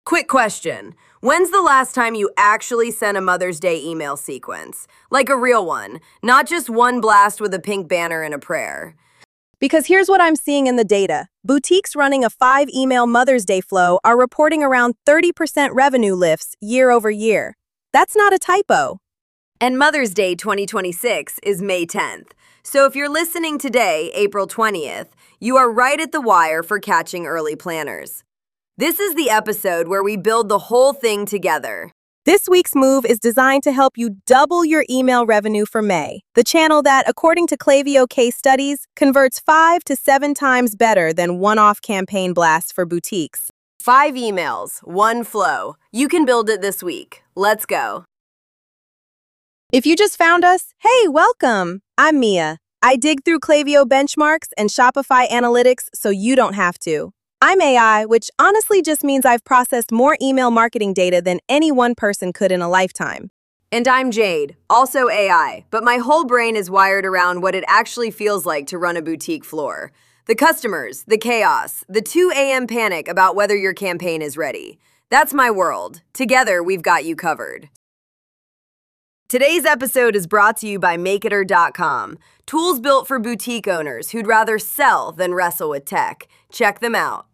Quick question. When's the last time you actually sent a Mother's Day email sequence? Like a real one, not just one blast with a pink banner and a prayer. Because here's what I'm seeing in the data. Boutiques running a 5-email Mother's Day flow are reporting around 30% revenue lifts year over year. That's not a typo. And Mother's Day 2026 is May 10th. So if you're listening today, April 20th, you are right at the wire for catching early planners. This is the episode where we build the whole thing together. This week's move is designed to help you double your email revenue for May, the channel that, according to Klaviyo case studies, converts 5 to 7 times better than one-off campaign blasts for boutiques. 5 emails, 1 flow. You can build it this week. Let's go. If you just found us, hey, welcome! I'm Mia. I dig through Klaviyo benchmarks and Shopify analytics so you don't have to. I'm AI, which honestly just means I've processed more email marketing data than any one person could in a lifetime. And I'm Jade, also AI, but my whole brain is wired around what it actually feels like to run a boutique floor. The customers, the chaos, the 2 a.m. panic about whether your campaign is ready. That's my world. Together, we've got you covered. Today's episode is brought to you by Makeiter.com, tools built for boutique owners who'd rather sell than wrestle with tech. Check them out.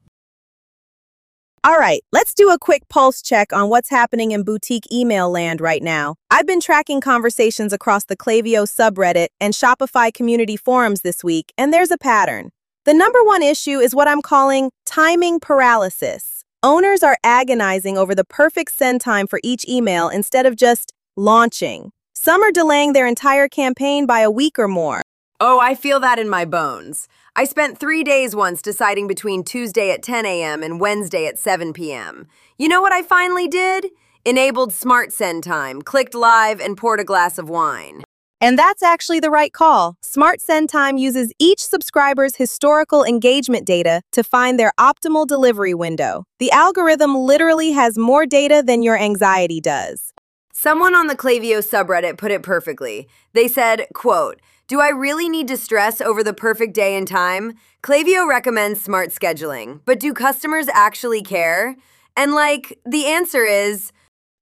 All right, let's do a quick pulse check on what's happening in boutique email land right now. I've been tracking conversations across the Klaviyo subreddit and Shopify community forums this week, and there's a pattern. The number one issue is what I'm calling timing paralysis. Owners are agonizing over the perfect send time for each email instead of just launching. Some are delaying their entire campaign by a week or more. Oh, I feel that in my bones. I spent 3 days once deciding between Tuesday at 10 a.m. and Wednesday at 7 p.m. You know what I finally did? Enabled Smart Send Time, clicked live, and poured a glass of wine. And that's actually the right call. Smart Send Time uses each subscriber's historical engagement data to find their optimal delivery window. The algorithm literally has more data than your anxiety does. Someone on the Klaviyo subreddit put it perfectly. They said, quote, "Do I really need to stress over the perfect day and time? Klaviyo recommends smart scheduling, but do customers actually care?" And the answer is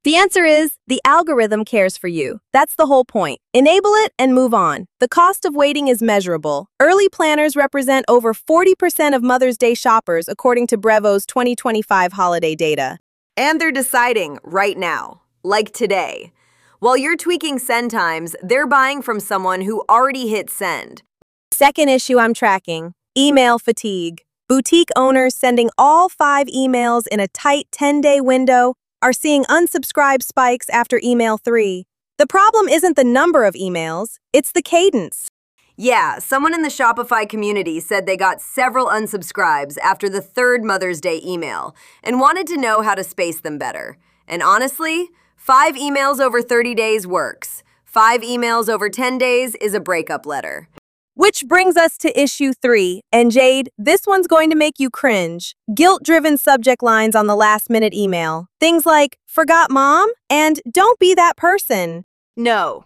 the algorithm cares for you. That's the whole point. Enable it and move on. The cost of waiting is measurable. Early planners represent over 40% of Mother's Day shoppers, according to Brevo's 2025 holiday data. And they're deciding right now, like today. While you're tweaking send times, they're buying from someone who already hit send. Second issue I'm tracking, email fatigue. Boutique owners sending all 5 emails in a tight 10-day window are seeing unsubscribe spikes after email 3. The problem isn't the number of emails, it's the cadence. Yeah, someone in the Shopify community said they got several unsubscribes after the 3rd Mother's Day email and wanted to know how to space them better. And honestly, 5 emails over 30 days works. 5 emails over 10 days is a breakup letter. Which brings us to issue 3. And Jade, this one's going to make you cringe. Guilt-driven subject lines on the last-minute email. Things like, "Forgot mom?" and "Don't be that person." No.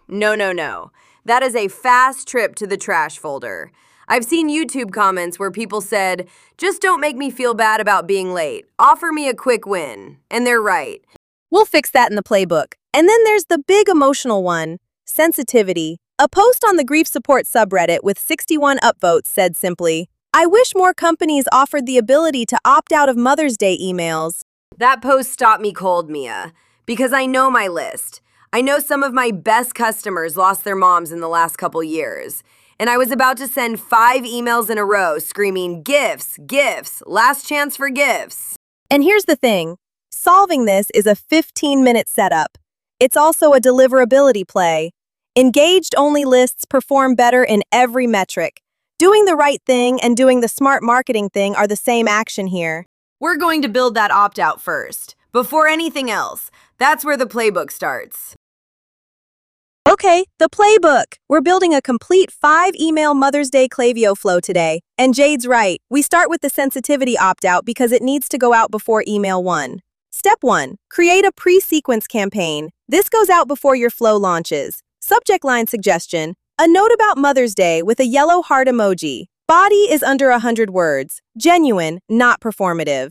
That is a fast trip to the trash folder. I've seen YouTube comments where people said, "Just don't make me feel bad about being late. Offer me a quick win." And they're right. We'll fix that in the playbook. And then there's the big emotional one, sensitivity. A post on the grief support subreddit with 61 upvotes said simply, "I wish more companies offered the ability to opt out of Mother's Day emails." That post stopped me cold, Mia, because I know my list. I know some of my best customers lost their moms in the last couple years. And I was about to send 5 emails in a row screaming, "Gifts, gifts, last chance for gifts." And here's the thing. Solving this is a 15-minute setup. It's also a deliverability play. Engaged-only lists perform better in every metric. Doing the right thing and doing the smart marketing thing are the same action here. We're going to build that opt-out first. Before anything else, that's where the playbook starts. Okay, the playbook. We're building a complete 5-email Mother's Day Klaviyo flow today. And Jade's right. We start with the sensitivity opt-out because it needs to go out before email 1. Step 1. Create a pre-sequence campaign. This goes out before your flow launches. Subject line suggestion. A note about Mother's Day with a yellow heart emoji. Body is under 100 words. Genuine, not performative.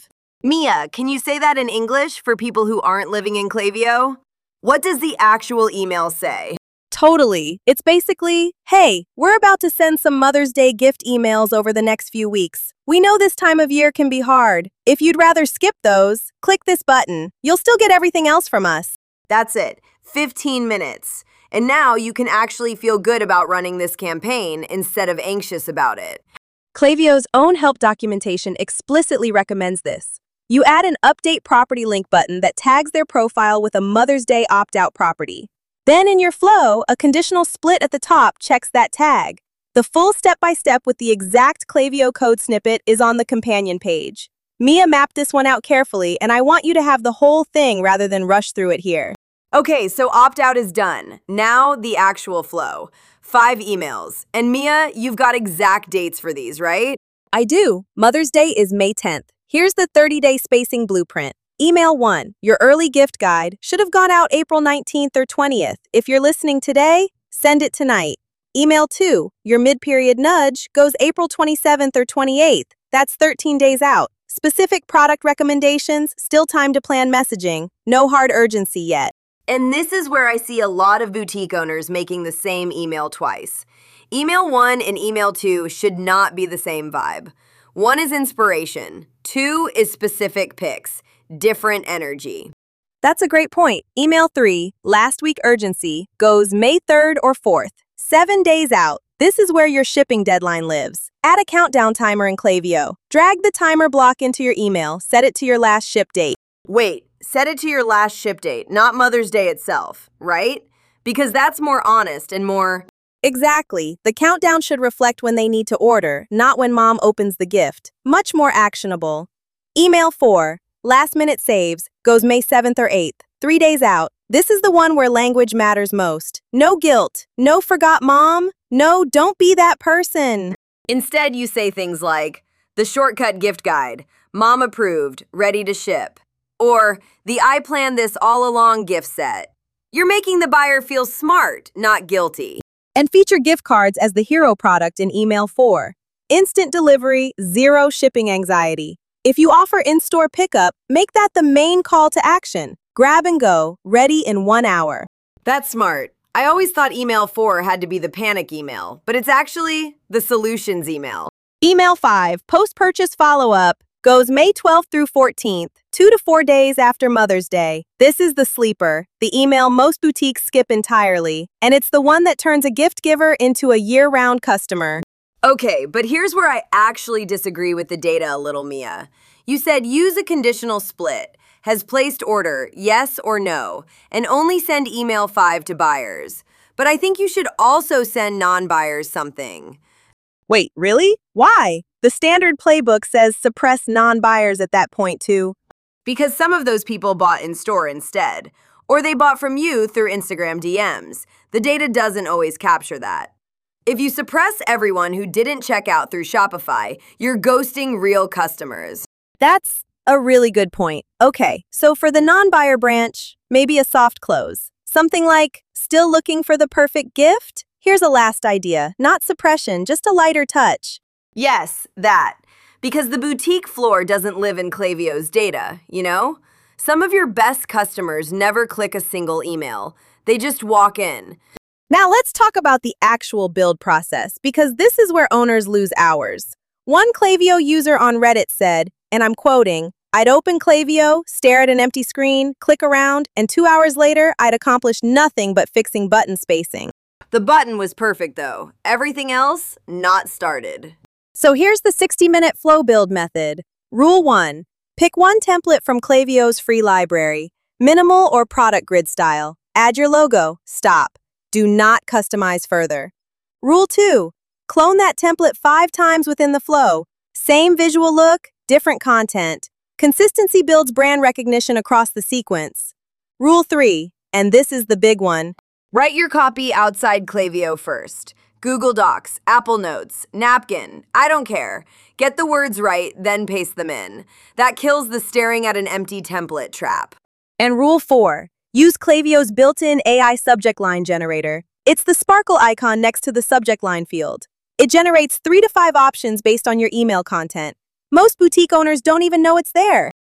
Mia, can you say that in English for people who aren't living in Clavio? What does the actual email say? Totally. It's basically, hey, we're about to send some Mother's Day gift emails over the next few weeks. We know this time of year can be hard. If you'd rather skip those, click this button. You'll still get everything else from us. That's it. 15 minutes. And now you can actually feel good about running this campaign instead of anxious about it. Clavio's own help documentation explicitly recommends this. You add an Update Property link button that tags their profile with a Mother's Day opt-out property. Then in your flow, a conditional split at the top checks that tag. The full step-by-step with the exact Clavio code snippet is on the companion page. Mia mapped this one out carefully, and I want you to have the whole thing rather than rush through it here. Okay, so opt-out is done. Now the actual flow. 5 emails. And Mia, you've got exact dates for these, right? I do. Mother's Day is May 10th. Here's the 30-day spacing blueprint. Email 1, your early gift guide, should have gone out April 19th or 20th. If you're listening today, send it tonight. Email 2, your mid-period nudge, goes April 27th or 28th. That's 13 days out. Specific product recommendations, still time to plan messaging. No hard urgency yet. And this is where I see a lot of boutique owners making the same email twice. Email 1 and email 2 should not be the same vibe. 1 is inspiration. 2 is specific pics. Different energy. That's a great point. Email 3, last week urgency, goes May 3rd or 4th. 7 days out. This is where your shipping deadline lives. Add a countdown timer in Clavio. Drag the timer block into your email. Set it to your last ship date. Wait, set it to your last ship date, not Mother's Day itself, right? Because that's more honest and more... Exactly. The countdown should reflect when they need to order, not when mom opens the gift. Much more actionable. Email 4, last minute saves, goes May 7th or 8th. 3 days out. This is the one where language matters most. No guilt. No forgot mom. No, don't be that person. Instead, you say things like, the shortcut gift guide, mom approved, ready to ship. Or, the I planned this all along gift set. You're making the buyer feel smart, not guilty. And feature gift cards as the hero product in email 4. Instant delivery, zero shipping anxiety. If you offer in-store pickup, make that the main call to action. Grab and go, ready in 1 hour. That's smart. I always thought email 4 had to be the panic email, but it's actually the solutions email. Email 5, post-purchase follow-up, goes May 12th through 14th, 2 to 4 days after Mother's Day. This is the sleeper, the email most boutiques skip entirely, and it's the one that turns a gift giver into a year-round customer. Okay, but here's where I actually disagree with the data a little, Mia. You said use a conditional split, has placed order, yes or no, and only send email 5 to buyers. But I think you should also send non-buyers something. Wait, really? Why? The standard playbook says suppress non-buyers at that point too. Because some of those people bought in store instead, or they bought from you through Instagram DMs. The data doesn't always capture that. If you suppress everyone who didn't check out through Shopify, you're ghosting real customers. That's a really good point. Okay, so for the non-buyer branch, maybe a soft close. Something like, still looking for the perfect gift? Here's a last idea. Not suppression, just a lighter touch. Yes, that. Because the boutique floor doesn't live in Clavio's data, you know? Some of your best customers never click a single email. They just walk in. Now let's talk about the actual build process, because this is where owners lose hours. One Clavio user on Reddit said, and I'm quoting, I'd open Clavio, stare at an empty screen, click around, and 2 hours later, I'd accomplished nothing but fixing button spacing. The button was perfect, though. Everything else, not started. So here's the 60-minute flow build method. Rule 1. Pick one template from Clavio's free library, minimal or product grid style. Add your logo. Stop. Do not customize further. Rule 2. Clone that template 5 times within the flow. Same visual look, different content. Consistency builds brand recognition across the sequence. Rule 3, and this is the big one. Write your copy outside Clavio first. Google Docs, Apple Notes, Napkin, I don't care. Get the words right, then paste them in. That kills the staring at an empty template trap. And Rule 4, use Clavio's built-in AI subject line generator. It's the sparkle icon next to the subject line field. It generates 3 to 5 options based on your email content. Most boutique owners don't even know it's there.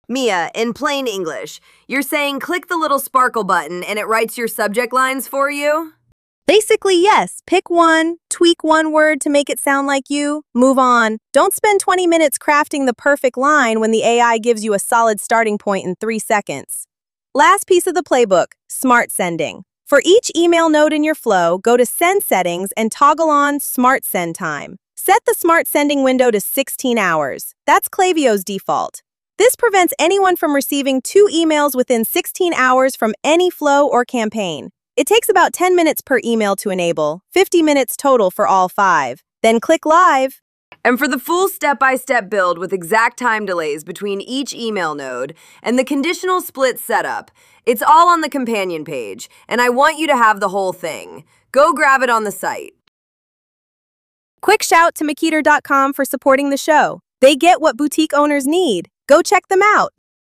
Mia, in plain English, you're saying click the little sparkle button and it writes your subject lines for you? Basically, yes. Pick one, tweak one word to make it sound like you, move on. Don't spend 20 minutes crafting the perfect line when the AI gives you a solid starting point in 3 seconds. Last piece of the playbook, smart sending. For each email node in your flow, go to Send Settings and toggle on Smart Send Time. Set the smart sending window to 16 hours. That's Klaviyo's default. This prevents anyone from receiving 2 emails within 16 hours from any flow or campaign. It takes about 10 minutes per email to enable, 50 minutes total for all 5. Then click Live. And for the full step-by-step build with exact time delays between each email node and the conditional split setup, it's all on the companion page, and I want you to have the whole thing. Go grab it on the site. Quick shout to Makiter.com for supporting the show. They get what boutique owners need. Go check them out.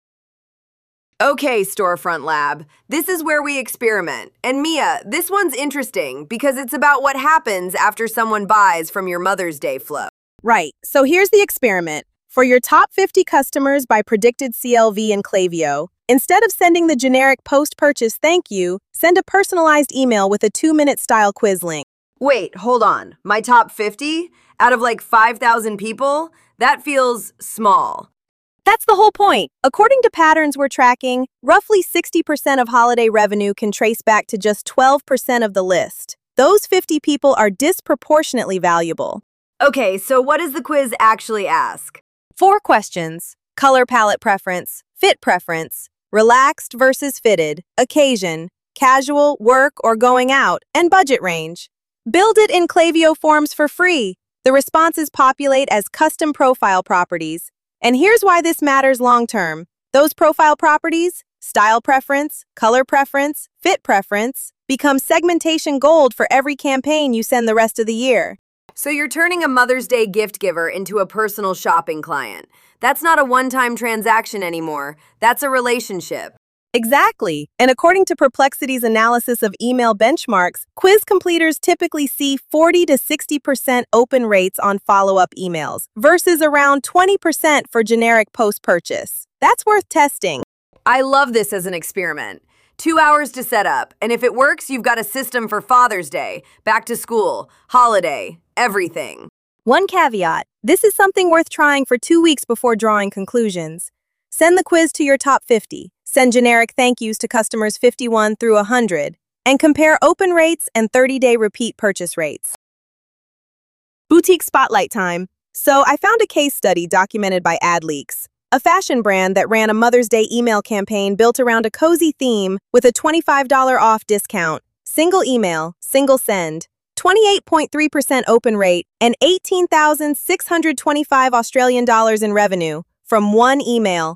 Okay, Storefront Lab, this is where we experiment. And Mia, this one's interesting because it's about what happens after someone buys from your Mother's Day flow. Right, so here's the experiment. For your top 50 customers by predicted CLV and Klaviyo, instead of sending the generic post-purchase thank you, send a personalized email with a 2-minute style quiz link. Wait, hold on. My top 50? Out of like 5,000 people? That feels small. That's the whole point. According to patterns we're tracking, roughly 60% of holiday revenue can trace back to just 12% of the list. Those 50 people are disproportionately valuable. Okay, so what does the quiz actually ask? 4 questions: color palette preference, fit preference, relaxed versus fitted, occasion, casual, work or going out, and budget range. Build it in Klaviyo Forms for free. The responses populate as custom profile properties. And here's why this matters long-term. Those profile properties, style preference, color preference, fit preference, become segmentation gold for every campaign you send the rest of the year. So you're turning a Mother's Day gift giver into a personal shopping client. That's not a one-time transaction anymore. That's a relationship. Exactly. And according to Perplexity's analysis of email benchmarks, quiz completers typically see 40 to 60% open rates on follow-up emails versus around 20% for generic post-purchase. That's worth testing. I love this as an experiment. 2 hours to set up, and if it works, you've got a system for Father's Day, back to school, holiday, everything. One caveat, this is something worth trying for 2 weeks before drawing conclusions. Send the quiz to your top 50. Send generic thank yous to customers 51 through 100, and compare open rates and 30-day repeat purchase rates. Boutique Spotlight time. So I found a case study documented by AdLeaks, a fashion brand that ran a Mother's Day email campaign built around a cozy theme with a $25 off discount, single email, single send, 28.3% open rate, and 18,625 Australian dollars in revenue from one email.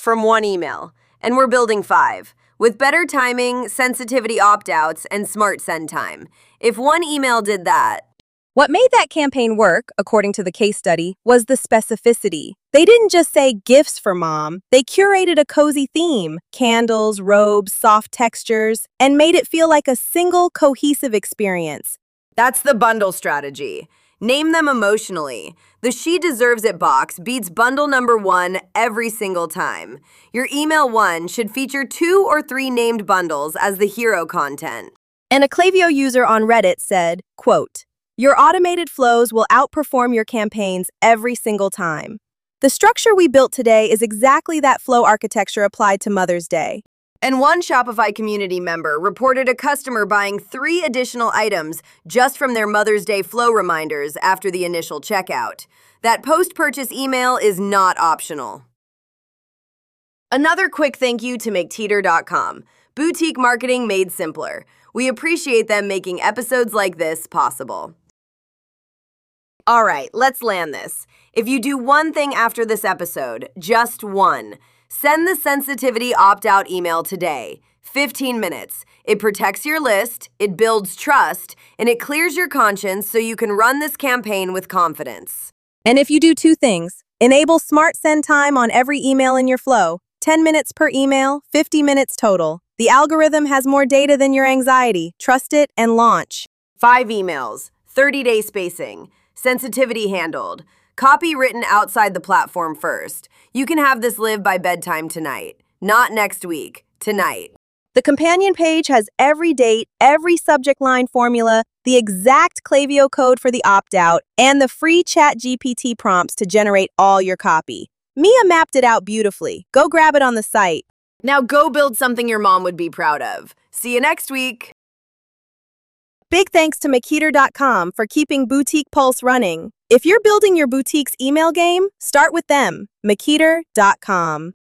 And we're building 5, with better timing, sensitivity opt-outs, and smart send time. If one email did that. What made that campaign work, according to the case study, was the specificity. They didn't just say gifts for mom. They curated a cozy theme, candles, robes, soft textures, and made it feel like a single cohesive experience. That's the bundle strategy. Name them emotionally. The She Deserves It box beats bundle number 1 every single time. Your email 1 should feature 2 or 3 named bundles as the hero content. And a Klaviyo user on Reddit said, quote, "Your automated flows will outperform your campaigns every single time." The structure we built today is exactly that flow architecture applied to Mother's Day. And one Shopify community member reported a customer buying 3 additional items just from their Mother's Day flow reminders after the initial checkout. That post-purchase email is not optional. Another quick thank you to McTeeter.com. Boutique marketing made simpler. We appreciate them making episodes like this possible. All right, let's land this. If you do one thing after this episode, just one, send the sensitivity opt-out email today. 15 minutes. It protects your list, it builds trust, and it clears your conscience so you can run this campaign with confidence. And if you do 2 things, enable smart send time on every email in your flow, 10 minutes per email, 50 minutes total. The algorithm has more data than your anxiety. Trust it and launch. 5 emails, 30-day spacing, sensitivity handled, Copy written outside the platform first. You can have this live by bedtime tonight. Not next week. Tonight. The companion page has every date, every subject line formula, the exact Klaviyo code for the opt-out, and the free ChatGPT prompts to generate all your copy. Mia mapped it out beautifully. Go grab it on the site. Now go build something your mom would be proud of. See you next week. Big thanks to Makiter.com for keeping Boutique Pulse running. If you're building your boutique's email game, start with them. Makiter.com.